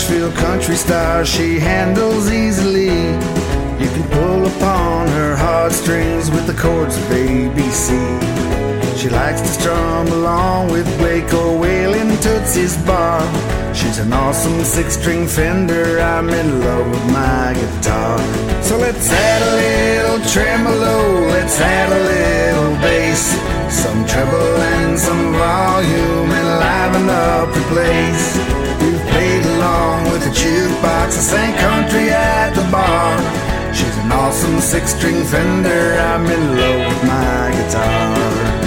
Nashville country star she handles easily. You can pull upon her heartstrings with the chords of ABC. She likes to strum along with Blake or Waylon Tootsie's bar. She's an awesome six-string Fender, I'm in love with my guitar. So let's add a little tremolo, let's add a little bass, some treble and some volume, and liven up the place. We've played along with the jukebox and sang country at the bar. She's an awesome six-string Fender, I'm in love with my guitar.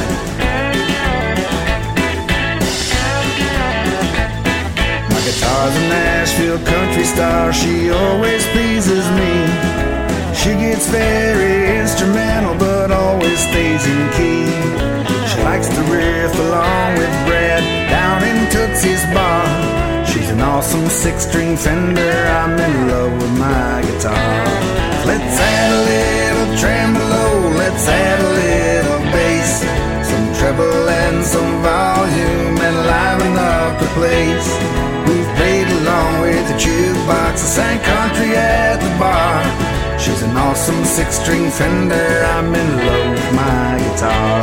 Guitar's a Nashville country star, she always pleases me. She gets very instrumental but always stays in key. She likes to riff along with Brad down in Tootsie's bar. She's an awesome six-string Fender, I'm in love with my guitar. Let's add a little tremolo, let's add a little bass, some treble and some volume, and liven up the place. We've played along with the jukebox and sang country at the bar. She's an awesome six-string Fender, I'm in love with my guitar.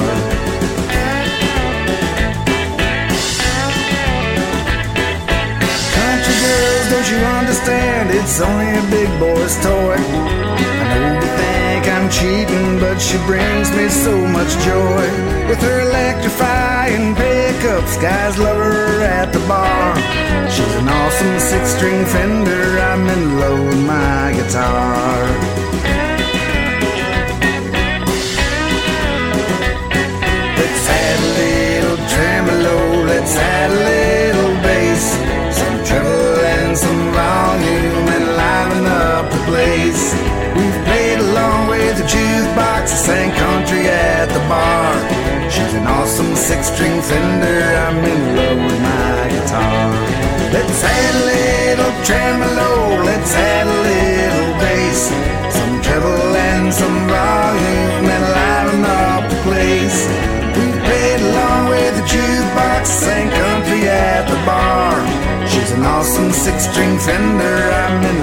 Country girls, don't you understand, it's only a big boy's toy. I know you think I'm cheating, but she brings me so much joy. With her electrifying pickups, guys love her at the bar. She's an awesome six-string Fender, I'm in love with my guitar. Let's add a little tremolo, let's add a little bass, some treble and some volume, and liven up the place. We've played along with the jukebox and sang country at the bar. She's an awesome six-string Fender, I'm in love with my guitar. Let's add a little tremolo, let's add a little bass, some treble and some volume, and liven up the place. We played along with the jukebox, sang country at the bar. She's an awesome six-string Fender, I'm in